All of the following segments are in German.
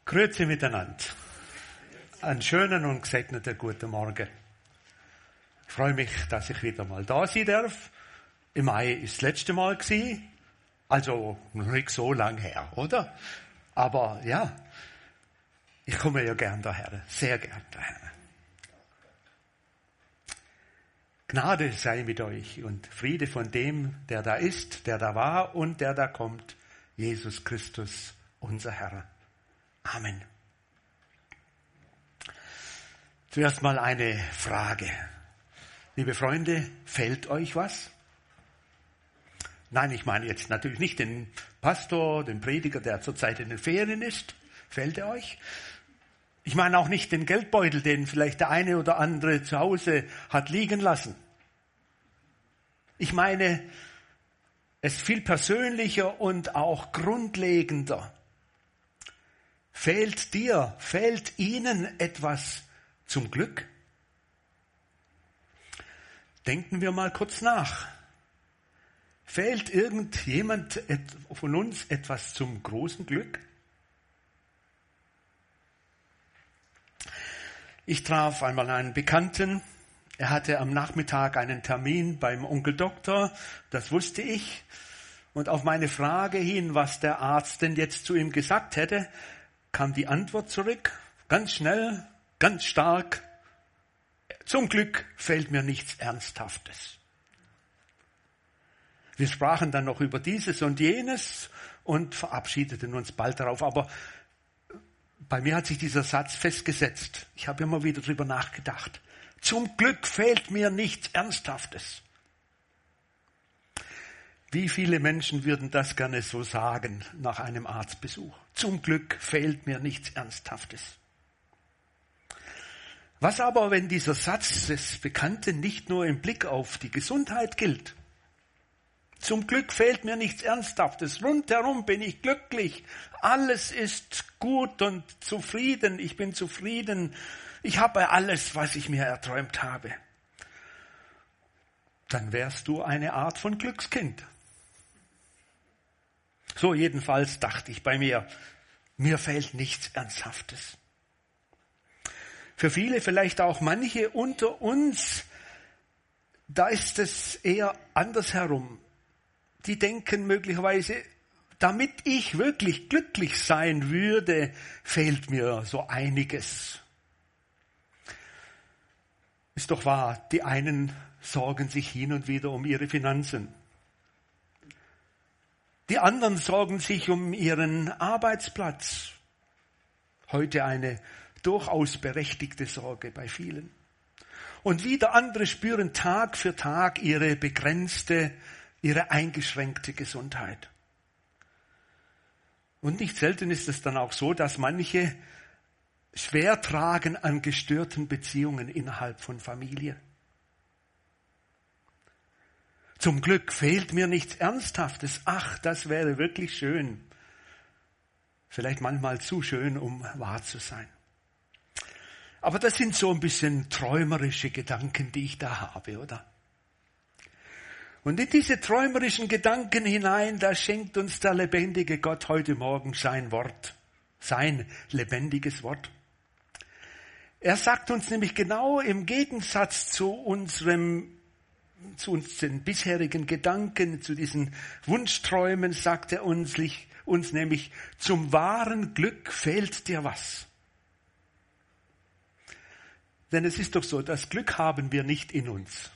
Grüezi miteinander. Einen schönen und gesegneten guten Morgen. Ich freue mich, dass ich wieder mal da sein darf. Im Mai ist das letzte Mal gewesen. Also noch nicht so lang her, oder? Aber ja, ich komme ja gern daher, sehr gern daher. Gnade sei mit euch und Friede von dem, der da ist, der da war und der da kommt, Jesus Christus, unser Herr. Amen. Zuerst mal eine Frage. Liebe Freunde, fällt euch was? Nein, ich meine jetzt natürlich nicht den Pastor, den Prediger, der zurzeit in den Ferien ist. Fällt er euch? Ich meine auch nicht den Geldbeutel, den vielleicht der eine oder andere zu Hause hat liegen lassen. Ich meine es viel persönlicher und auch grundlegender. Fehlt Ihnen etwas zum Glück? Denken wir mal kurz nach. Fehlt irgendjemand von uns etwas zum großen Glück? Ich traf einmal einen Bekannten. Er hatte am Nachmittag einen Termin beim Onkel Doktor. Das wusste ich. Und auf meine Frage hin, was der Arzt denn jetzt zu ihm gesagt hätte, kam die Antwort zurück, ganz schnell, ganz stark. Zum Glück fehlt mir nichts Ernsthaftes. Wir sprachen dann noch über dieses und jenes und verabschiedeten uns bald darauf. Aber bei mir hat sich dieser Satz festgesetzt. Ich habe immer wieder drüber nachgedacht. Zum Glück fehlt mir nichts Ernsthaftes. Wie viele Menschen würden das gerne so sagen nach einem Arztbesuch? Zum Glück fehlt mir nichts Ernsthaftes. Was aber, wenn dieser Satz des Bekannten nicht nur im Blick auf die Gesundheit gilt? Zum Glück fehlt mir nichts Ernsthaftes. Rundherum bin ich glücklich. Alles ist gut und zufrieden. Ich bin zufrieden. Ich habe alles, was ich mir erträumt habe. Dann wärst du eine Art von Glückskind. So jedenfalls dachte ich bei mir, mir fehlt nichts Ernsthaftes. Für viele, vielleicht auch manche unter uns, da ist es eher andersherum. Die denken möglicherweise, damit ich wirklich glücklich sein würde, fehlt mir so einiges. Ist doch wahr, die einen sorgen sich hin und wieder um ihre Finanzen. Die anderen sorgen sich um ihren Arbeitsplatz. Heute eine durchaus berechtigte Sorge bei vielen. Und wieder andere spüren Tag für Tag ihre begrenzte, ihre eingeschränkte Gesundheit. Und nicht selten ist es dann auch so, dass manche schwer tragen an gestörten Beziehungen innerhalb von Familie. Zum Glück fehlt mir nichts Ernsthaftes. Ach, das wäre wirklich schön. Vielleicht manchmal zu schön, um wahr zu sein. Aber das sind so ein bisschen träumerische Gedanken, die ich da habe, oder? Und in diese träumerischen Gedanken hinein, da schenkt uns der lebendige Gott heute Morgen sein Wort, sein lebendiges Wort. Er sagt uns nämlich genau im Gegensatz zu unseren bisherigen Gedanken, zu diesen Wunschträumen, sagt er uns nämlich, zum wahren Glück fehlt dir was. Denn es ist doch so, das Glück haben wir nicht in uns.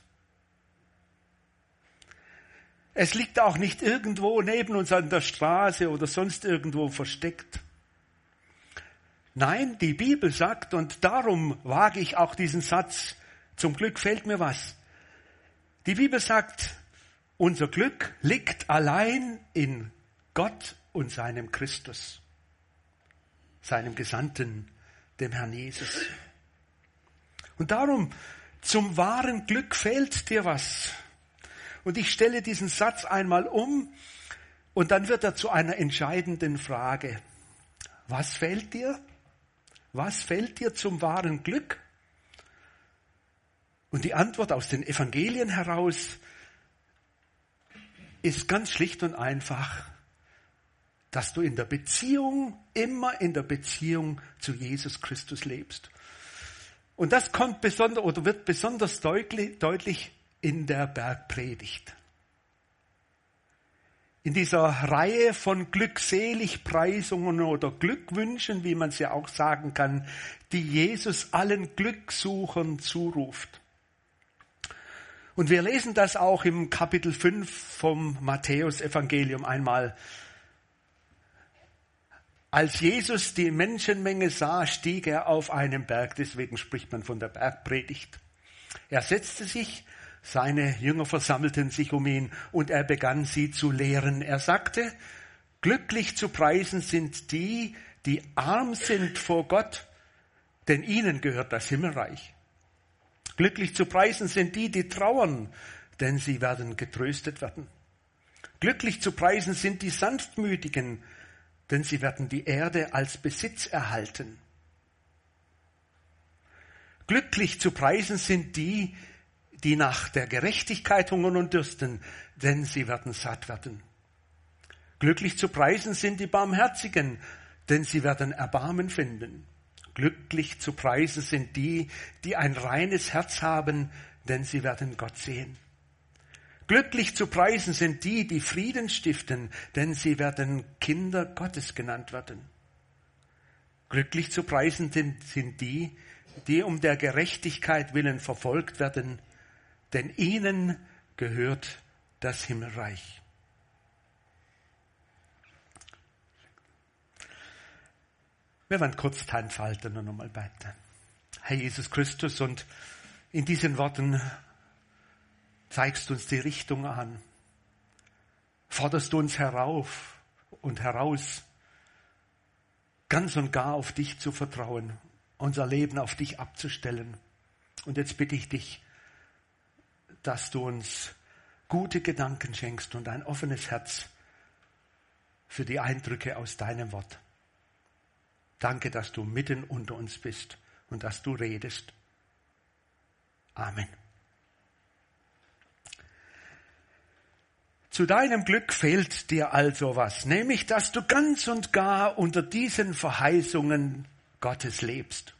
Es liegt auch nicht irgendwo neben uns an der Straße oder sonst irgendwo versteckt. Nein, die Bibel sagt, und darum wage ich auch diesen Satz, zum Glück fehlt mir was. Die Bibel sagt, unser Glück liegt allein in Gott und seinem Christus, seinem Gesandten, dem Herrn Jesus. Und darum, zum wahren Glück fehlt dir was. Und ich stelle diesen Satz einmal um und dann wird er zu einer entscheidenden Frage. Was fehlt dir? Was fehlt dir zum wahren Glück? Und die Antwort aus den Evangelien heraus ist ganz schlicht und einfach. dass du in der Beziehung, immer in der Beziehung zu Jesus Christus lebst. Und das kommt wird besonders deutlich in der Bergpredigt. In dieser Reihe von Glückseligpreisungen oder Glückwünschen, wie man es ja auch sagen kann, die Jesus allen Glücksuchern zuruft. Und wir lesen das auch im Kapitel 5 vom Matthäus-Evangelium einmal. Als Jesus die Menschenmenge sah, stieg er auf einen Berg, deswegen spricht man von der Bergpredigt. Er setzte sich, seine Jünger versammelten sich um ihn und er begann sie zu lehren. Er sagte, glücklich zu preisen sind die, die arm sind vor Gott, denn ihnen gehört das Himmelreich. Glücklich zu preisen sind die, die trauern, denn sie werden getröstet werden. Glücklich zu preisen sind die Sanftmütigen, denn sie werden die Erde als Besitz erhalten. Glücklich zu preisen sind die, die nach der Gerechtigkeit hungern und dürsten, denn sie werden satt werden. Glücklich zu preisen sind die Barmherzigen, denn sie werden Erbarmen finden. Glücklich zu preisen sind die, die ein reines Herz haben, denn sie werden Gott sehen. Glücklich zu preisen sind die, die Frieden stiften, denn sie werden Kinder Gottes genannt werden. Glücklich zu preisen sind die, die um der Gerechtigkeit willen verfolgt werden, denn ihnen gehört das Himmelreich. Wir werden kurz die Hand falten und nochmal beten. Herr Jesus Christus, und in diesen Worten zeigst du uns die Richtung an, forderst du uns herauf und heraus, ganz und gar auf dich zu vertrauen, unser Leben auf dich abzustellen. Und jetzt bitte ich dich, dass du uns gute Gedanken schenkst und ein offenes Herz für die Eindrücke aus deinem Wort. Danke, dass du mitten unter uns bist und dass du redest. Amen. Zu deinem Glück fehlt dir also was, nämlich, dass du ganz und gar unter diesen Verheißungen Gottes lebst.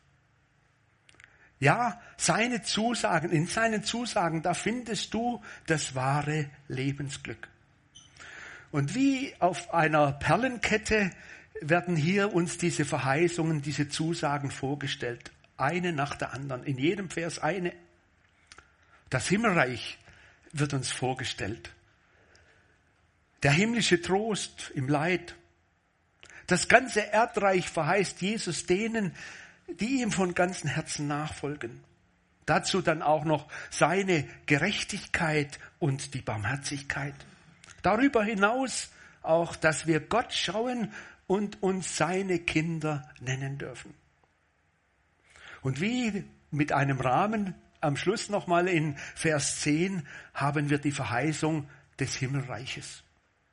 Ja, in seinen Zusagen, da findest du das wahre Lebensglück. Und wie auf einer Perlenkette werden hier uns diese Verheißungen, diese Zusagen vorgestellt. Eine nach der anderen. In jedem Vers eine. Das Himmelreich wird uns vorgestellt. Der himmlische Trost im Leid. Das ganze Erdreich verheißt Jesus denen, die ihm von ganzem Herzen nachfolgen. Dazu dann auch noch seine Gerechtigkeit und die Barmherzigkeit. Darüber hinaus auch, dass wir Gott schauen und uns seine Kinder nennen dürfen. Und wie mit einem Rahmen am Schluss nochmal in Vers 10 haben wir die Verheißung des Himmelreiches.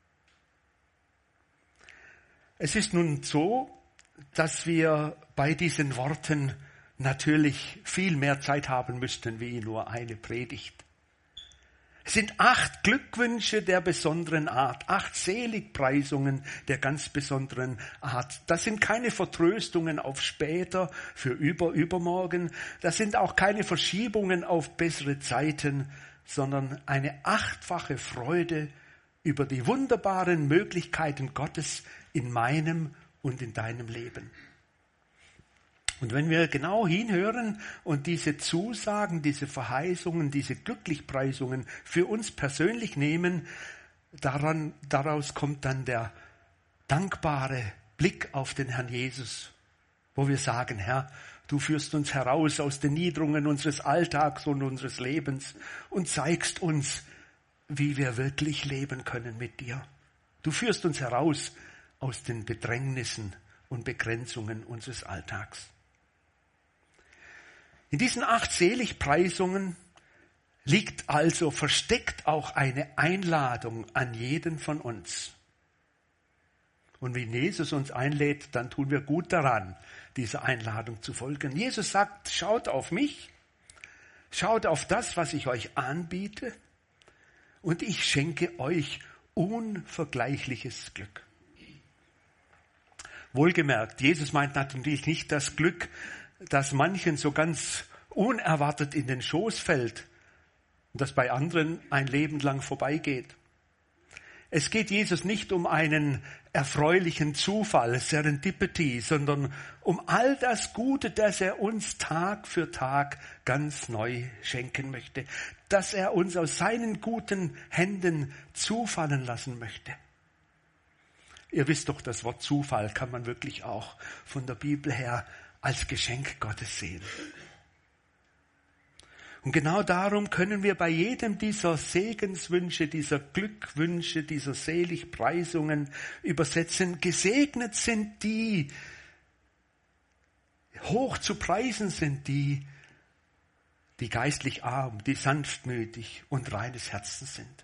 Es ist nun so, dass wir bei diesen Worten natürlich viel mehr Zeit haben müssten wie nur eine Predigt. Es sind 8 Glückwünsche der besonderen Art, 8 Seligpreisungen der ganz besonderen Art. Das sind keine Vertröstungen auf später, für übermorgen. Das sind auch keine Verschiebungen auf bessere Zeiten, sondern eine 8-fache Freude über die wunderbaren Möglichkeiten Gottes in meinem und in deinem Leben. Und wenn wir genau hinhören und diese Zusagen, diese Verheißungen, diese Glücklichpreisungen für uns persönlich nehmen, daraus kommt dann der dankbare Blick auf den Herrn Jesus, wo wir sagen, Herr, du führst uns heraus aus den Niederungen unseres Alltags und unseres Lebens und zeigst uns, wie wir wirklich leben können mit dir. Du führst uns heraus aus den Bedrängnissen und Begrenzungen unseres Alltags. In diesen 8 Seligpreisungen liegt also versteckt auch eine Einladung an jeden von uns. Und wenn Jesus uns einlädt, dann tun wir gut daran, dieser Einladung zu folgen. Jesus sagt, schaut auf mich, schaut auf das, was ich euch anbiete, und ich schenke euch unvergleichliches Glück. Wohlgemerkt, Jesus meint natürlich nicht das Glück, das manchen so ganz unerwartet in den Schoß fällt und das bei anderen ein Leben lang vorbeigeht. Es geht Jesus nicht um einen erfreulichen Zufall, Serendipity, sondern um all das Gute, das er uns Tag für Tag ganz neu schenken möchte, das er uns aus seinen guten Händen zufallen lassen möchte. Ihr wisst doch, das Wort Zufall kann man wirklich auch von der Bibel her als Geschenk Gottes sehen. Und genau darum können wir bei jedem dieser Segenswünsche, dieser Glückwünsche, dieser Seligpreisungen übersetzen: Gesegnet sind die, hoch zu preisen sind die geistlich arm, die sanftmütig und reines Herzens sind.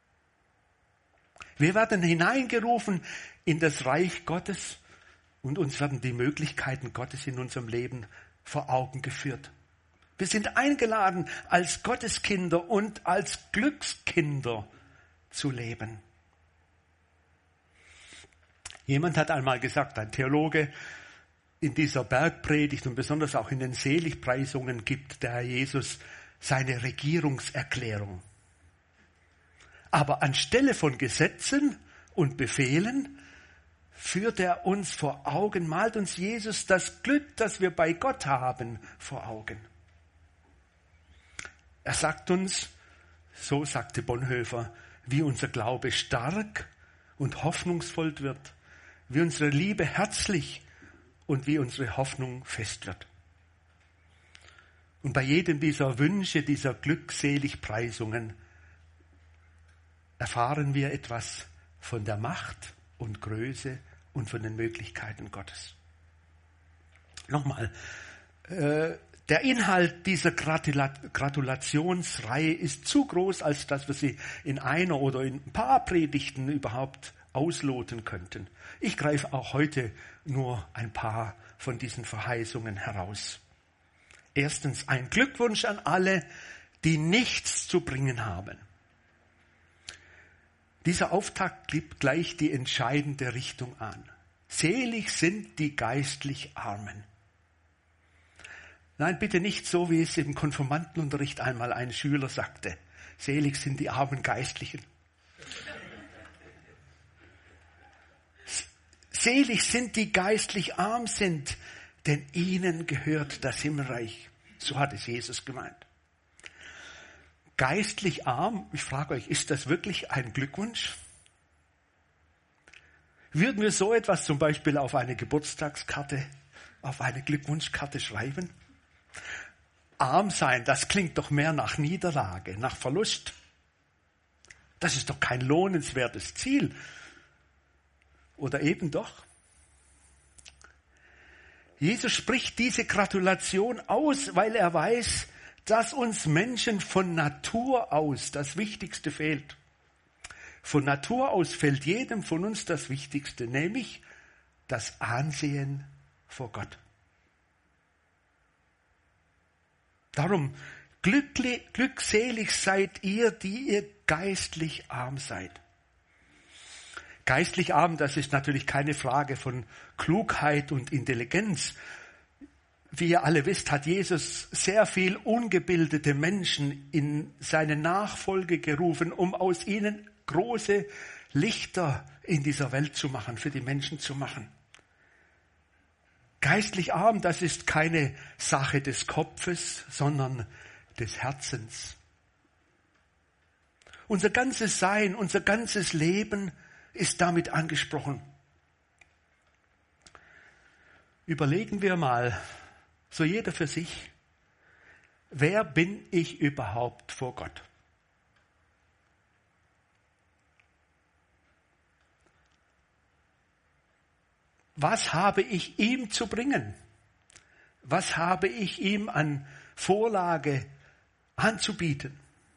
Wir werden hineingerufen in das Reich Gottes und uns werden die Möglichkeiten Gottes in unserem Leben vor Augen geführt. Wir sind eingeladen, als Gotteskinder und als Glückskinder zu leben. Jemand hat einmal gesagt, ein Theologe, in dieser Bergpredigt und besonders auch in den Seligpreisungen gibt der Herr Jesus seine Regierungserklärung. Aber anstelle von Gesetzen und Befehlen führt er uns vor Augen, malt uns Jesus das Glück, das wir bei Gott haben, vor Augen. Er sagt uns, so sagte Bonhoeffer, wie unser Glaube stark und hoffnungsvoll wird, wie unsere Liebe herzlich und wie unsere Hoffnung fest wird. Und bei jedem dieser Wünsche, dieser Glückseligpreisungen erfahren wir etwas von der Macht und Größe und von den Möglichkeiten Gottes. Nochmal, der Inhalt dieser Gratulationsreihe ist zu groß, als dass wir sie in einer oder in ein paar Predigten überhaupt ausloten könnten. Ich greife auch heute nur ein paar von diesen Verheißungen heraus. Erstens, ein Glückwunsch an alle, die nichts zu bringen haben. Dieser Auftakt gibt gleich die entscheidende Richtung an. Selig sind die geistlich Armen. Nein, bitte nicht so, wie es im Konfirmandenunterricht einmal ein Schüler sagte. Selig sind die armen Geistlichen. Selig sind die geistlich arm sind, denn ihnen gehört das Himmelreich. So hat es Jesus gemeint. Geistlich arm, ich frage euch, ist das wirklich ein Glückwunsch? Würden wir so etwas zum Beispiel auf eine Geburtstagskarte, auf eine Glückwunschkarte schreiben? Arm sein, das klingt doch mehr nach Niederlage, nach Verlust. Das ist doch kein lohnenswertes Ziel. Oder eben doch? Jesus spricht diese Gratulation aus, weil er weiß, dass uns Menschen von Natur aus das Wichtigste fehlt. Von Natur aus fehlt jedem von uns das Wichtigste, nämlich das Ansehen vor Gott. Darum, glückselig seid ihr, die ihr geistlich arm seid. Geistlich arm, das ist natürlich keine Frage von Klugheit und Intelligenz. Wie ihr alle wisst, hat Jesus sehr viel ungebildete Menschen in seine Nachfolge gerufen, um aus ihnen große Lichter in dieser Welt zu machen, für die Menschen zu machen. Geistlich arm, das ist keine Sache des Kopfes, sondern des Herzens. Unser ganzes Sein, unser ganzes Leben ist damit angesprochen. Überlegen wir mal, so jeder für sich, wer bin ich überhaupt vor Gott? Was habe ich ihm zu bringen? Was habe ich ihm an Vorlage anzubieten?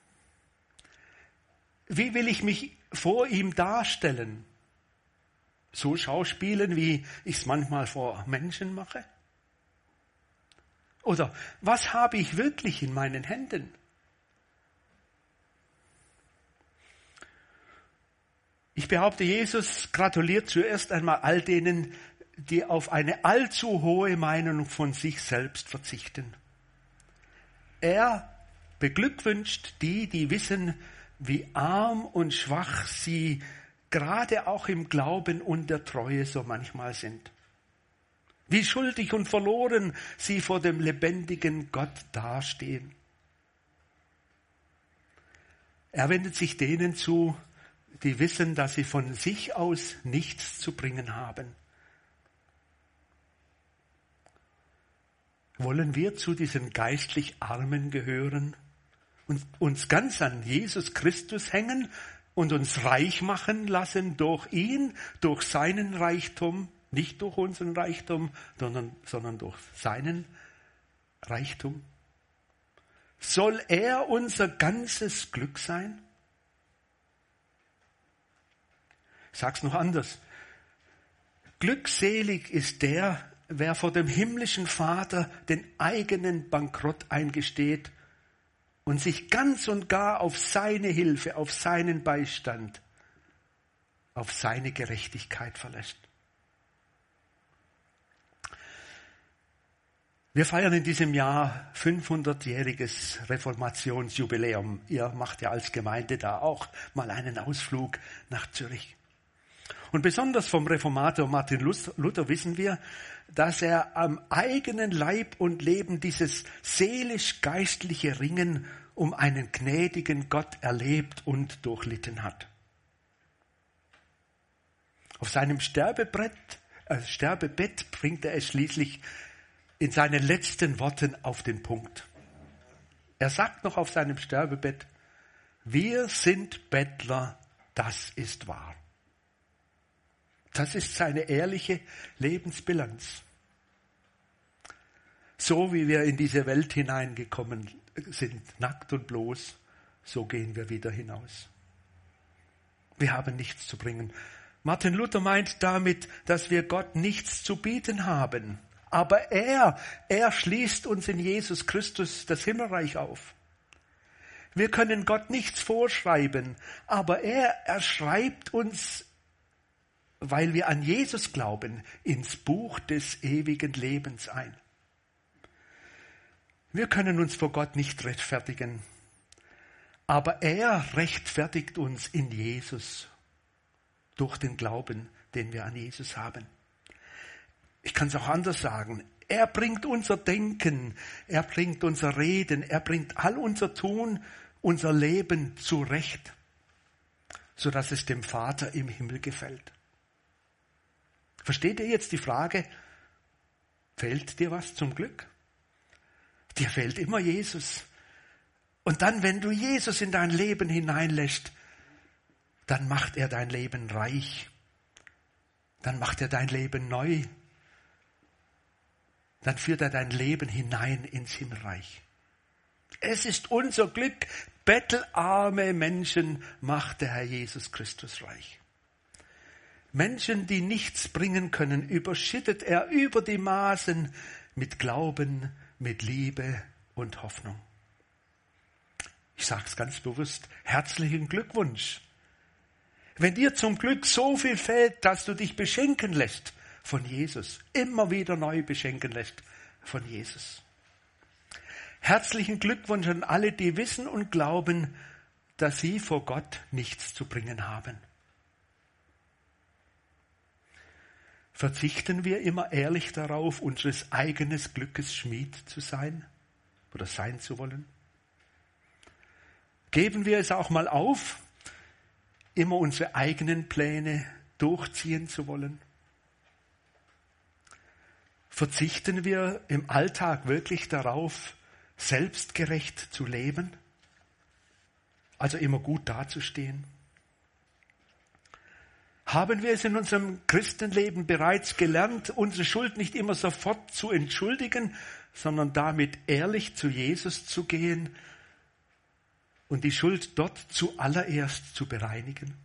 Wie will ich mich vor ihm darstellen? So schauspielen, wie ich es manchmal vor Menschen mache? Oder was habe ich wirklich in meinen Händen? Ich behaupte, Jesus gratuliert zuerst einmal all denen, die auf eine allzu hohe Meinung von sich selbst verzichten. Er beglückwünscht die, die wissen, wie arm und schwach sie gerade auch im Glauben und der Treue so manchmal sind. Wie schuldig und verloren sie vor dem lebendigen Gott dastehen. Er wendet sich denen zu, die wissen, dass sie von sich aus nichts zu bringen haben. Wollen wir zu diesen geistlich Armen gehören und uns ganz an Jesus Christus hängen und uns reich machen lassen durch ihn, durch seinen Reichtum, nicht durch unseren Reichtum, sondern durch seinen Reichtum? Soll er unser ganzes Glück sein? Ich sag's noch anders. Glückselig ist der, wer vor dem himmlischen Vater den eigenen Bankrott eingesteht und sich ganz und gar auf seine Hilfe, auf seinen Beistand, auf seine Gerechtigkeit verlässt. Wir feiern in diesem Jahr 500-jähriges Reformationsjubiläum. Ihr macht ja als Gemeinde da auch mal einen Ausflug nach Zürich. Und besonders vom Reformator Martin Luther wissen wir, dass er am eigenen Leib und Leben dieses seelisch-geistliche Ringen um einen gnädigen Gott erlebt und durchlitten hat. Auf seinem Sterbebett bringt er es schließlich in seinen letzten Worten auf den Punkt. Er sagt noch auf seinem Sterbebett: Wir sind Bettler, das ist wahr. Das ist seine ehrliche Lebensbilanz. So wie wir in diese Welt hineingekommen sind, nackt und bloß, so gehen wir wieder hinaus. Wir haben nichts zu bringen. Martin Luther meint damit, dass wir Gott nichts zu bieten haben. Aber er schließt uns in Jesus Christus das Himmelreich auf. Wir können Gott nichts vorschreiben, aber er schreibt uns, weil wir an Jesus glauben, ins Buch des ewigen Lebens ein. Wir können uns vor Gott nicht rechtfertigen, aber er rechtfertigt uns in Jesus durch den Glauben, den wir an Jesus haben. Ich kann es auch anders sagen. Er bringt unser Denken, er bringt unser Reden, er bringt all unser Tun, unser Leben zurecht, sodass es dem Vater im Himmel gefällt. Versteht ihr jetzt die Frage, fehlt dir was zum Glück? Dir fehlt immer Jesus. Und dann, wenn du Jesus in dein Leben hineinlässt, dann macht er dein Leben reich. Dann macht er dein Leben neu. Dann führt er dein Leben hinein ins Himmelreich. Es ist unser Glück, bettelarme Menschen macht der Herr Jesus Christus reich. Menschen, die nichts bringen können, überschüttet er über die Maßen mit Glauben, mit Liebe und Hoffnung. Ich sage es ganz bewusst, herzlichen Glückwunsch. Wenn dir zum Glück so viel fehlt, dass du dich beschenken lässt von Jesus, immer wieder neu beschenken lässt von Jesus. Herzlichen Glückwunsch an alle, die wissen und glauben, dass sie vor Gott nichts zu bringen haben. Verzichten wir immer ehrlich darauf, unseres eigenen Glückes Schmied zu sein oder sein zu wollen? Geben wir es auch mal auf, immer unsere eigenen Pläne durchziehen zu wollen? Verzichten wir im Alltag wirklich darauf, selbstgerecht zu leben? Also immer gut dazustehen? Haben wir es in unserem Christenleben bereits gelernt, unsere Schuld nicht immer sofort zu entschuldigen, sondern damit ehrlich zu Jesus zu gehen und die Schuld dort zuallererst zu bereinigen?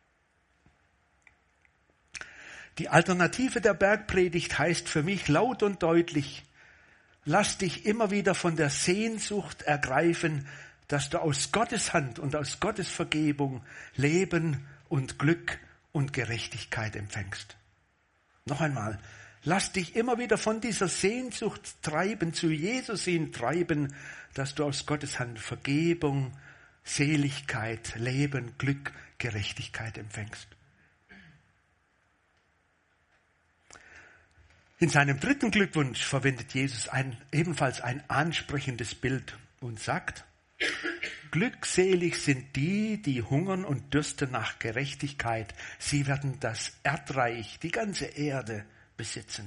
Die Alternative der Bergpredigt heißt für mich laut und deutlich: Lass dich immer wieder von der Sehnsucht ergreifen, dass du aus Gottes Hand und aus Gottes Vergebung Leben und Glück und Gerechtigkeit empfängst. Noch einmal, Lass dich immer wieder von dieser Sehnsucht treiben, zu Jesus hin treiben, dass du aus Gottes Hand Vergebung, Seligkeit, Leben, Glück, Gerechtigkeit empfängst. In seinem dritten Glückwunsch verwendet Jesus ebenfalls ein ansprechendes Bild und sagt, glückselig sind die, die hungern und dürsten nach Gerechtigkeit. Sie werden das Erdreich, die ganze Erde besitzen.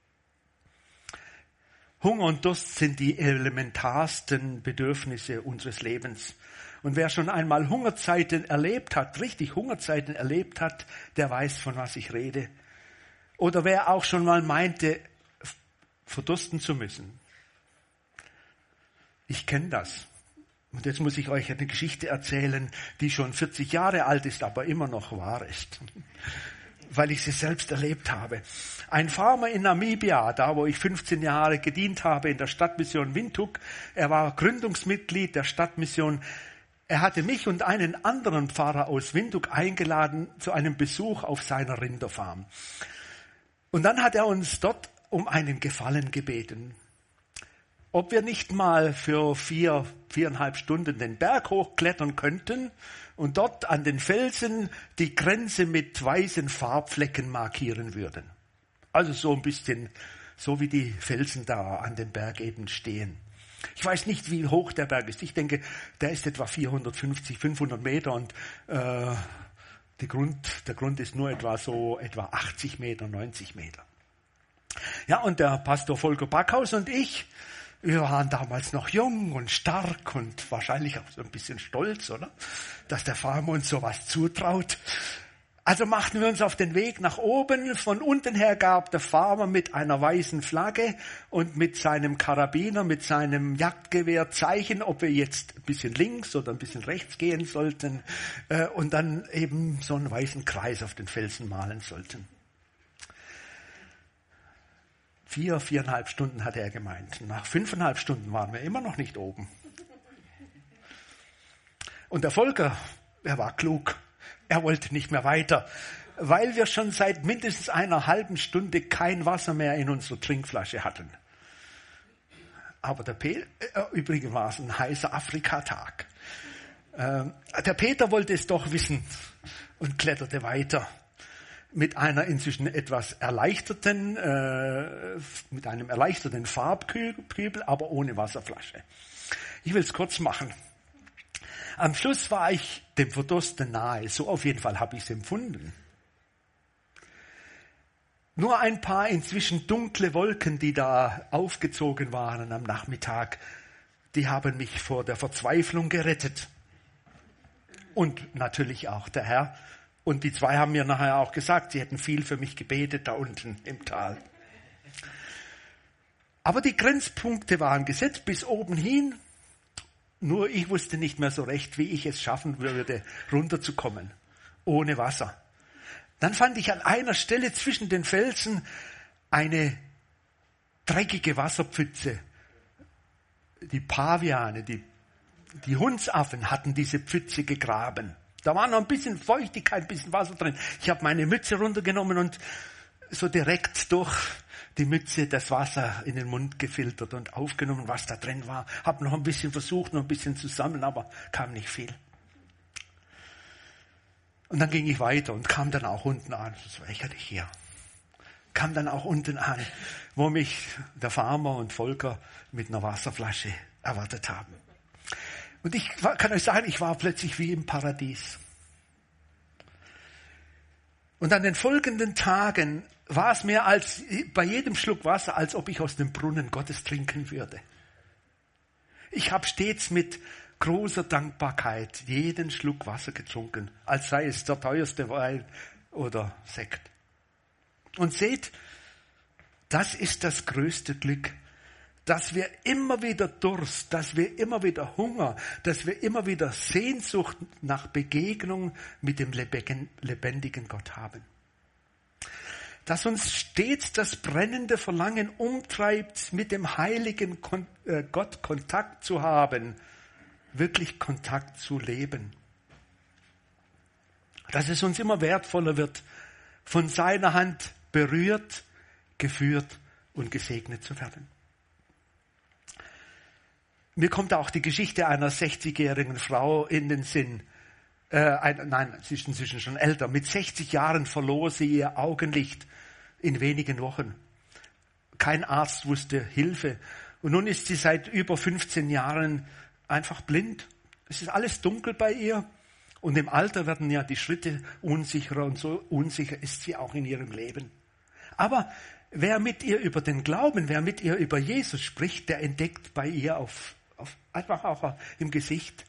Hunger und Durst sind die elementarsten Bedürfnisse unseres Lebens. Und wer schon einmal Hungerzeiten erlebt hat, richtig Hungerzeiten erlebt hat, der weiß, von was ich rede. Oder wer auch schon mal meinte, verdursten zu müssen. Ich kenne das. Und jetzt muss ich euch eine Geschichte erzählen, die schon 40 Jahre alt ist, aber immer noch wahr ist. Weil ich sie selbst erlebt habe. Ein Farmer in Namibia, da wo ich 15 Jahre gedient habe in der Stadtmission Windhoek, er war Gründungsmitglied der Stadtmission. Er hatte mich und einen anderen Pfarrer aus Windhoek eingeladen zu einem Besuch auf seiner Rinderfarm. Und dann hat er uns dort um einen Gefallen gebeten. Ob wir nicht mal für 4,5 Stunden den Berg hochklettern könnten und dort an den Felsen die Grenze mit weißen Farbflecken markieren würden. Also so ein bisschen, so wie die Felsen da an dem Berg eben stehen. Ich weiß nicht, wie hoch der Berg ist. Ich denke, der ist etwa 450, 500 Meter und der Grund ist nur etwa 80 Meter, 90 Meter. Ja, und der Pastor Volker Backhaus und ich, wir waren damals noch jung und stark und wahrscheinlich auch so ein bisschen stolz, oder? Dass der Farmer uns sowas zutraut. Also machten wir uns auf den Weg nach oben. Von unten her gab der Farmer mit einer weißen Flagge und mit seinem Karabiner, mit seinem Jagdgewehr Zeichen, ob wir jetzt ein bisschen links oder ein bisschen rechts gehen sollten und dann eben so einen weißen Kreis auf den Felsen malen sollten. 4,5 Stunden hatte er gemeint. Nach 5,5 Stunden waren wir immer noch nicht oben. Und der Volker, er war klug. Er wollte nicht mehr weiter, weil wir schon seit mindestens einer halben Stunde kein Wasser mehr in unserer Trinkflasche hatten. Aber übrigens war es ein heißer Afrikatag. Der Peter wollte es doch wissen und kletterte weiter. Mit einer inzwischen etwas erleichterten, mit einem erleichterten Farbkübel, aber ohne Wasserflasche. Ich will es kurz machen. Am Schluss war ich dem Verdursten nahe. So auf jeden Fall habe ich es empfunden. Nur ein paar inzwischen dunkle Wolken, die da aufgezogen waren am Nachmittag, die haben mich vor der Verzweiflung gerettet. Und natürlich auch der Herr. Und die zwei haben mir nachher auch gesagt, sie hätten viel für mich gebetet da unten im Tal. Aber die Grenzpunkte waren gesetzt bis oben hin. Nur ich wusste nicht mehr so recht, wie ich es schaffen würde, runterzukommen, ohne Wasser. Dann fand ich an einer Stelle zwischen den Felsen eine dreckige Wasserpfütze. Die Paviane, die Hundsaffen hatten diese Pfütze gegraben. Da war noch ein bisschen Feuchtigkeit, ein bisschen Wasser drin. Ich habe meine Mütze runtergenommen und so direkt durch die Mütze das Wasser in den Mund gefiltert und aufgenommen, was da drin war. Habe noch ein bisschen versucht, noch ein bisschen zu sammeln, aber kam nicht viel. Und dann ging ich weiter und kam dann auch unten an. Das war lächerlich hier. Kam dann auch unten an, wo mich der Farmer und Volker mit einer Wasserflasche erwartet haben. Und ich kann euch sagen, ich war plötzlich wie im Paradies. Und an den folgenden Tagen war es mir als bei jedem Schluck Wasser, als ob ich aus dem Brunnen Gottes trinken würde. Ich habe stets mit großer Dankbarkeit jeden Schluck Wasser getrunken, als sei es der teuerste Wein oder Sekt. Und seht, das ist das größte Glück, dass wir immer wieder Durst, dass wir immer wieder Hunger, dass wir immer wieder Sehnsucht nach Begegnung mit dem lebendigen Gott haben. Dass uns stets das brennende Verlangen umtreibt, mit dem heiligen Gott Kontakt zu haben, wirklich Kontakt zu leben. Dass es uns immer wertvoller wird, von seiner Hand berührt, geführt und gesegnet zu werden. Mir kommt auch die Geschichte einer 60-jährigen Frau in den Sinn. Sie ist inzwischen schon älter. Mit 60 Jahren verlor sie ihr Augenlicht in wenigen Wochen. Kein Arzt wusste Hilfe. Und nun ist sie seit über 15 Jahren einfach blind. Es ist alles dunkel bei ihr. Und im Alter werden ja die Schritte unsicherer und so unsicher ist sie auch in ihrem Leben. Aber wer mit ihr über den Glauben, wer mit ihr über Jesus spricht, der entdeckt bei ihr einfach auch im Gesicht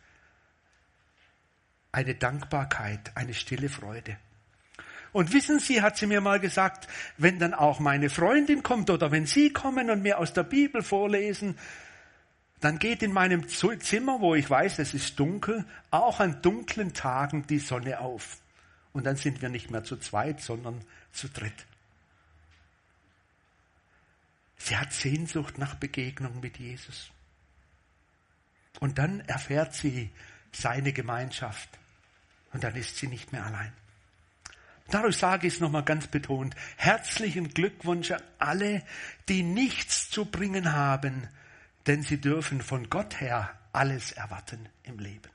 eine Dankbarkeit, eine stille Freude. Und wissen Sie, hat sie mir mal gesagt, wenn dann auch meine Freundin kommt oder wenn Sie kommen und mir aus der Bibel vorlesen, dann geht in meinem Zimmer, wo ich weiß, es ist dunkel, auch an dunklen Tagen die Sonne auf. Und dann sind wir nicht mehr zu zweit, sondern zu dritt. Sie hat Sehnsucht nach Begegnung mit Jesus. Und dann erfährt sie seine Gemeinschaft. Und dann ist sie nicht mehr allein. Dadurch sage ich es nochmal ganz betont. Herzlichen Glückwunsch an alle, die nichts zu bringen haben, denn sie dürfen von Gott her alles erwarten im Leben.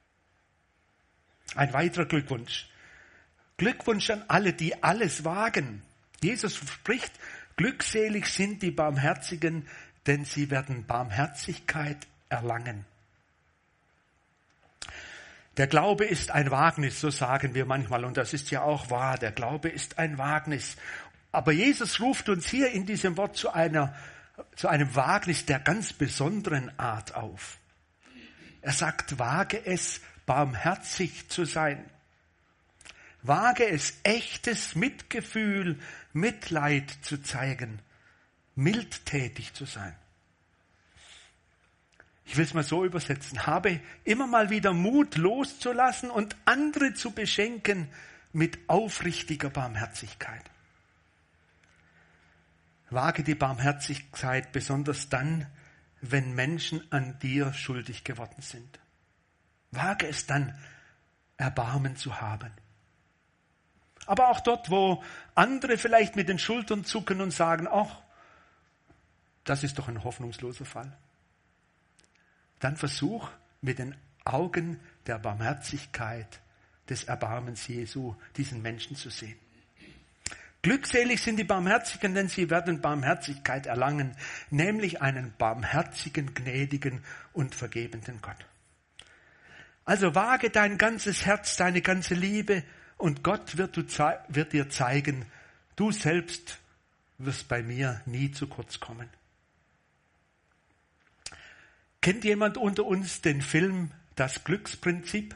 Ein weiterer Glückwunsch. Glückwunsch an alle, die alles wagen. Jesus spricht, glückselig sind die Barmherzigen, denn sie werden Barmherzigkeit erlangen. Der Glaube ist ein Wagnis, so sagen wir manchmal, und das ist ja auch wahr. Der Glaube ist ein Wagnis. Aber Jesus ruft uns hier in diesem Wort zu einem Wagnis der ganz besonderen Art auf. Er sagt, wage es, barmherzig zu sein. Wage es, echtes Mitgefühl, Mitleid zu zeigen, mildtätig zu sein. Ich will es mal so übersetzen. Habe immer mal wieder Mut loszulassen und andere zu beschenken mit aufrichtiger Barmherzigkeit. Wage die Barmherzigkeit besonders dann, wenn Menschen an dir schuldig geworden sind. Wage es dann, Erbarmen zu haben. Aber auch dort, wo andere vielleicht mit den Schultern zucken und sagen, ach, das ist doch ein hoffnungsloser Fall. Dann versuch mit den Augen der Barmherzigkeit, des Erbarmens Jesu, diesen Menschen zu sehen. Glückselig sind die Barmherzigen, denn sie werden Barmherzigkeit erlangen, nämlich einen barmherzigen, gnädigen und vergebenden Gott. Also wage dein ganzes Herz, deine ganze Liebe und Gott wird dir zeigen, du selbst wirst bei mir nie zu kurz kommen. Kennt jemand unter uns den Film Das Glücksprinzip?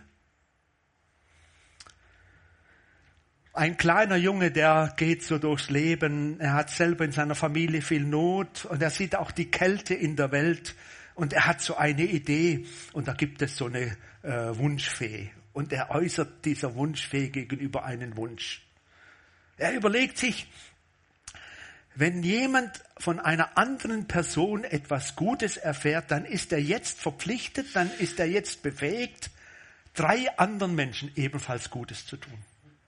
Ein kleiner Junge, der geht so durchs Leben, er hat selber in seiner Familie viel Not und er sieht auch die Kälte in der Welt und er hat so eine Idee und da gibt es so eine Wunschfee und er äußert dieser Wunschfee gegenüber einen Wunsch. Er überlegt sich, wenn jemand von einer anderen Person etwas Gutes erfährt, dann ist er jetzt verpflichtet, dann ist er jetzt befähigt, 3 anderen Menschen ebenfalls Gutes zu tun.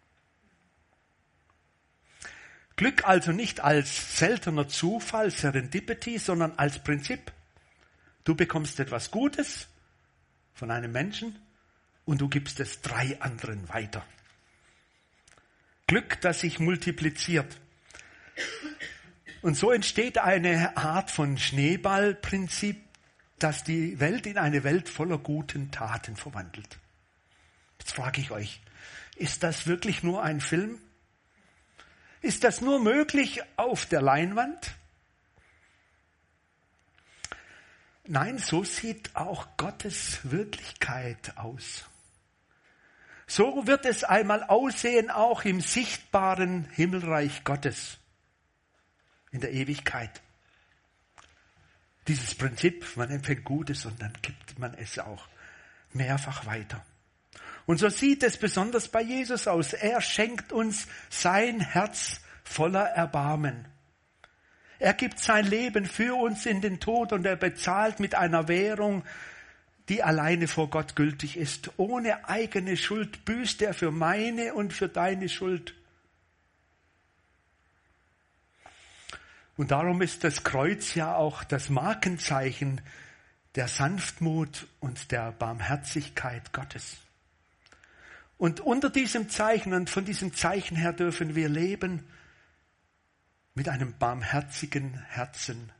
Glück also nicht als seltener Zufall, Serendipity, sondern als Prinzip. Du bekommst etwas Gutes von einem Menschen und du gibst es 3 anderen weiter. Glück, das sich multipliziert. Und so entsteht eine Art von Schneeballprinzip, das die Welt in eine Welt voller guten Taten verwandelt. Jetzt frage ich euch, ist das wirklich nur ein Film? Ist das nur möglich auf der Leinwand? Nein, so sieht auch Gottes Wirklichkeit aus. So wird es einmal aussehen, auch im sichtbaren Himmelreich Gottes. In der Ewigkeit. Dieses Prinzip, man empfängt Gutes und dann gibt man es auch mehrfach weiter. Und so sieht es besonders bei Jesus aus. Er schenkt uns sein Herz voller Erbarmen. Er gibt sein Leben für uns in den Tod und er bezahlt mit einer Währung, die alleine vor Gott gültig ist. Ohne eigene Schuld büßt er für meine und für deine Schuld. Und darum ist das Kreuz ja auch das Markenzeichen der Sanftmut und der Barmherzigkeit Gottes. Und unter diesem Zeichen und von diesem Zeichen her dürfen wir leben mit einem barmherzigen Herzen,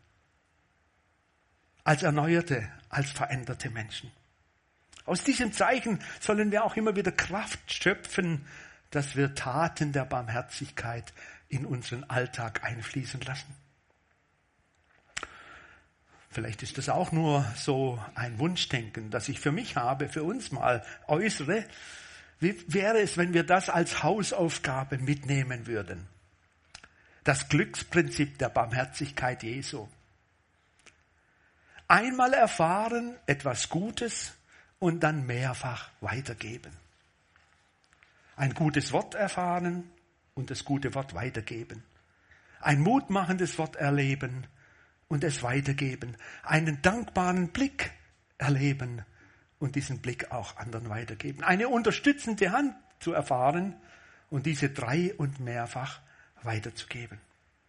als erneuerte, als veränderte Menschen. Aus diesem Zeichen sollen wir auch immer wieder Kraft schöpfen, dass wir Taten der Barmherzigkeit in unseren Alltag einfließen lassen. Vielleicht ist das auch nur so ein Wunschdenken, das ich für mich habe, für uns mal äußere. Wie wäre es, wenn wir das als Hausaufgabe mitnehmen würden? Das Glücksprinzip der Barmherzigkeit Jesu. Einmal erfahren, etwas Gutes und dann mehrfach weitergeben. Ein gutes Wort erfahren und das gute Wort weitergeben. Ein mutmachendes Wort erleben und es weitergeben. Einen dankbaren Blick erleben und diesen Blick auch anderen weitergeben. Eine unterstützende Hand zu erfahren und diese 3- und mehrfach weiterzugeben.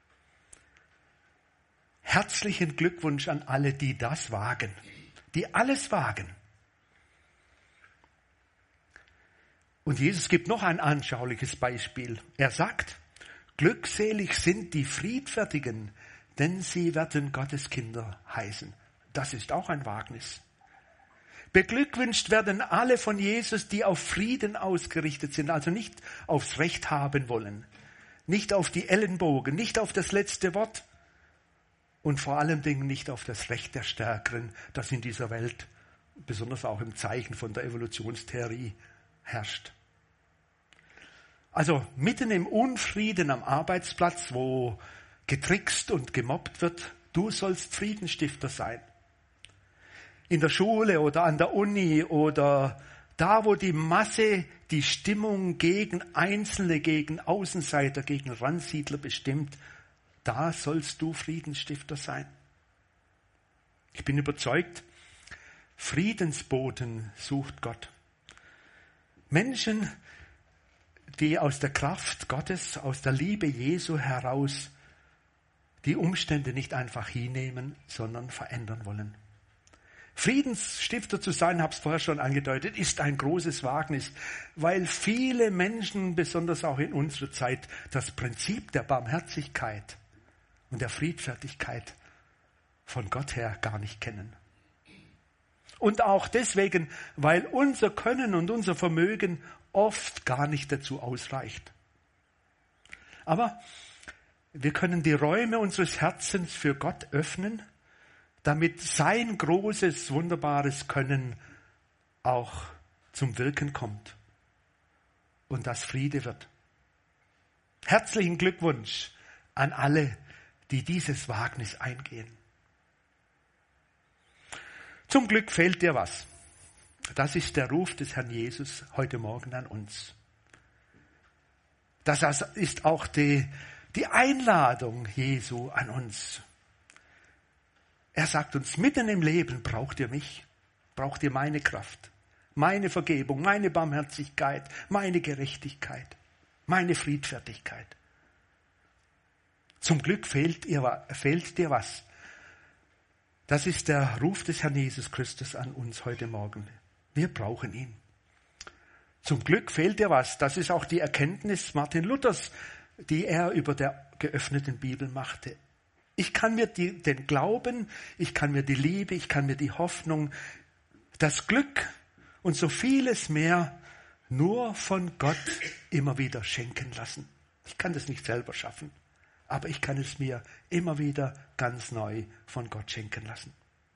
Herzlichen Glückwunsch an alle, die das wagen, die alles wagen. Und Jesus gibt noch ein anschauliches Beispiel. Er sagt, glückselig sind die Friedfertigen, denn sie werden Gottes Kinder heißen. Das ist auch ein Wagnis. Beglückwünscht werden alle von Jesus, die auf Frieden ausgerichtet sind, also nicht aufs Recht haben wollen, nicht auf die Ellenbogen, nicht auf das letzte Wort und vor allen Dingen nicht auf das Recht der Stärkeren, das in dieser Welt, besonders auch im Zeichen von der Evolutionstheorie, herrscht. Also mitten im Unfrieden am Arbeitsplatz, wo getrickst und gemobbt wird, du sollst Friedensstifter sein. In der Schule oder an der Uni oder da, wo die Masse die Stimmung gegen Einzelne, gegen Außenseiter, gegen Randsiedler bestimmt, da sollst du Friedensstifter sein. Ich bin überzeugt, Friedensboten sucht Gott. Menschen, die aus der Kraft Gottes, aus der Liebe Jesu heraus die Umstände nicht einfach hinnehmen, sondern verändern wollen. Friedensstifter zu sein, habe es vorher schon angedeutet, ist ein großes Wagnis, weil viele Menschen, besonders auch in unserer Zeit, das Prinzip der Barmherzigkeit und der Friedfertigkeit von Gott her gar nicht kennen. Und auch deswegen, weil unser Können und unser Vermögen oft gar nicht dazu ausreicht. Aber wir können die Räume unseres Herzens für Gott öffnen, damit sein großes, wunderbares Können auch zum Wirken kommt und das Friede wird. Herzlichen Glückwunsch an alle, die dieses Wagnis eingehen. Zum Glück fehlt dir was. Das ist der Ruf des Herrn Jesus heute Morgen an uns. Das ist auch die Einladung Jesu an uns. Er sagt uns, mitten im Leben braucht ihr mich, braucht ihr meine Kraft, meine Vergebung, meine Barmherzigkeit, meine Gerechtigkeit, meine Friedfertigkeit. Zum Glück fehlt dir was. Das ist der Ruf des Herrn Jesus Christus an uns heute Morgen. Wir brauchen ihn. Zum Glück fehlt dir was. Das ist auch die Erkenntnis Martin Luthers, die er über der geöffneten Bibel machte. Ich kann mir den Glauben, ich kann mir die Liebe, ich kann mir die Hoffnung, das Glück und so vieles mehr nur von Gott immer wieder schenken lassen. Ich kann das nicht selber schaffen, aber ich kann es mir immer wieder ganz neu von Gott schenken lassen.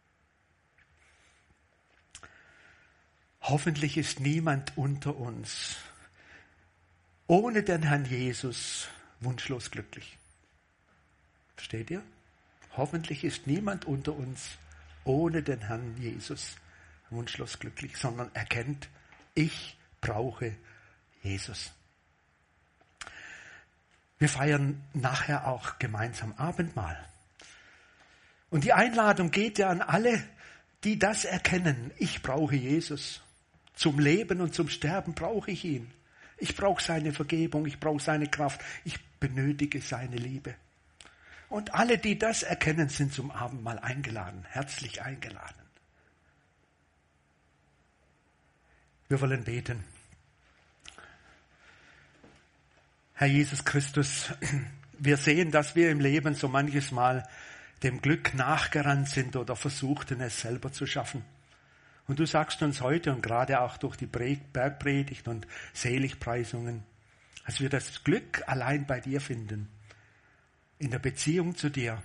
Hoffentlich ist niemand unter uns ohne den Herrn Jesus wunschlos glücklich. Versteht ihr? Hoffentlich ist niemand unter uns ohne den Herrn Jesus wunschlos glücklich, sondern erkennt, ich brauche Jesus. Wir feiern nachher auch gemeinsam Abendmahl. Und die Einladung geht ja an alle, die das erkennen. Ich brauche Jesus. Zum Leben und zum Sterben brauche ich ihn. Ich brauche seine Vergebung, ich brauche seine Kraft, ich benötige seine Liebe. Und alle, die das erkennen, sind zum Abendmahl eingeladen, herzlich eingeladen. Wir wollen beten. Herr Jesus Christus, wir sehen, dass wir im Leben so manches Mal dem Glück nachgerannt sind oder versuchten, es selber zu schaffen. Und du sagst uns heute und gerade auch durch die Bergpredigt und Seligpreisungen, dass wir das Glück allein bei dir finden, in der Beziehung zu dir.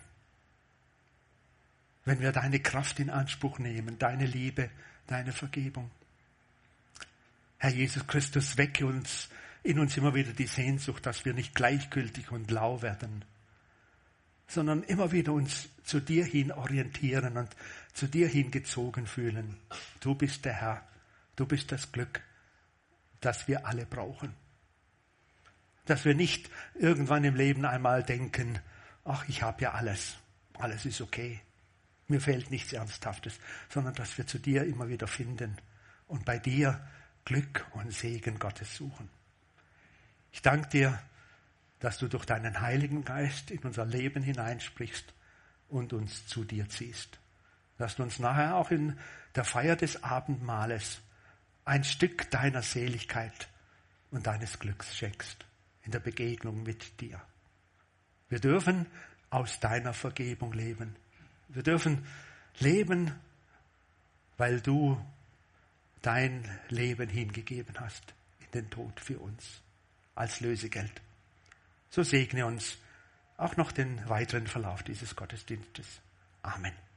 Wenn wir deine Kraft in Anspruch nehmen, deine Liebe, deine Vergebung. Herr Jesus Christus, wecke in uns immer wieder die Sehnsucht, dass wir nicht gleichgültig und lau werden, sondern immer wieder uns zu dir hin orientieren und zu dir hingezogen fühlen. Du bist der Herr, du bist das Glück, das wir alle brauchen. Dass wir nicht irgendwann im Leben einmal denken, ach, ich habe ja alles ist okay, mir fehlt nichts Ernsthaftes, sondern dass wir zu dir immer wieder finden und bei dir Glück und Segen Gottes suchen. Ich danke dir, dass du durch deinen Heiligen Geist in unser Leben hineinsprichst und uns zu dir ziehst. Dass du uns nachher auch in der Feier des Abendmahles ein Stück deiner Seligkeit und deines Glücks schenkst, in der Begegnung mit dir. Wir dürfen aus deiner Vergebung leben. Wir dürfen leben, weil du dein Leben hingegeben hast in den Tod für uns als Lösegeld. So segne uns auch noch den weiteren Verlauf dieses Gottesdienstes. Amen.